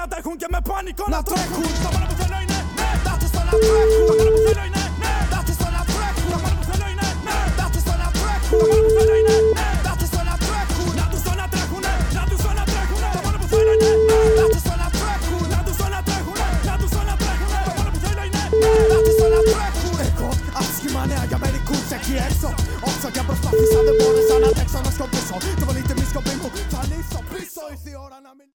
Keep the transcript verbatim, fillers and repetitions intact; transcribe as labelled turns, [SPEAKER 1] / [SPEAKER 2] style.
[SPEAKER 1] να τρέχουν και με πανικό να τρέχουν. Το μόνο που θέλω είναι ναι, να τους το να τρέχουν. Το μόνο που θέλω είναι ναι, να τους το να τρέχουν. Το μόνο που θέλω είναι ναι, να τους το να τρέχουν. Το μόνο που θέλω είναι ναι, να τους το να τρέχουν. Να τους το να τρέχουν, να τους το να τρέχουν. Το μόνο που θέλω είναι ναι, να τους το να τρέχουν. Να τους το να τρέχουν, να τους το να τρέχουν. Το μόνο που θέλω είναι ναι, να τους το να τρέχουν. Εγώ άσχημα νέα για μερικούς εκεί έξω. Όσο και αν προσπάθησα δεν μπόρεσα να τρέξω να σκοπίσω. Το πολύ τιμή σκοπή μου θα λύσω πίσω. Ήρθε η ώρα να μην